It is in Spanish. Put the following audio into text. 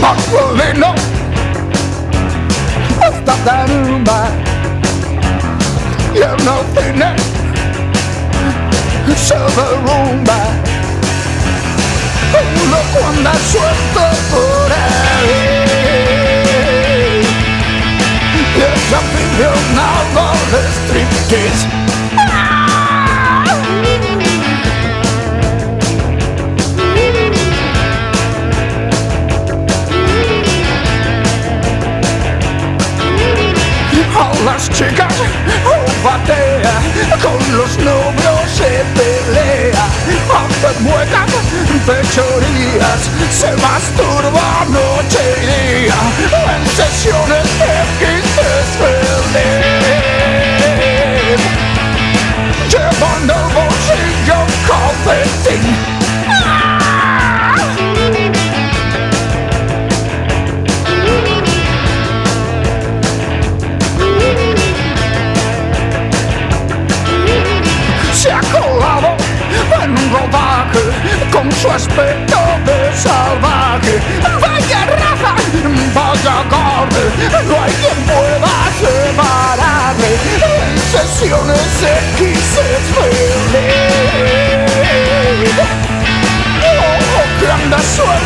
Gasolina hasta derrumba y el cine se derrumba. Loco anda suelto por ahí y es aficionado de striptease. A las chicas batea, con los novios se pelea, hace muecas, fechorías, se masturba noche y día, en sesiones X es feliz, llevando el bolsillo un calcetín. Se ha colado en un rodaje con su aspecto de salvaje. Vaya raza, vaya carne, no hay quien pueda separarle. En sesiones X es feliz. Oh, que anda suelto.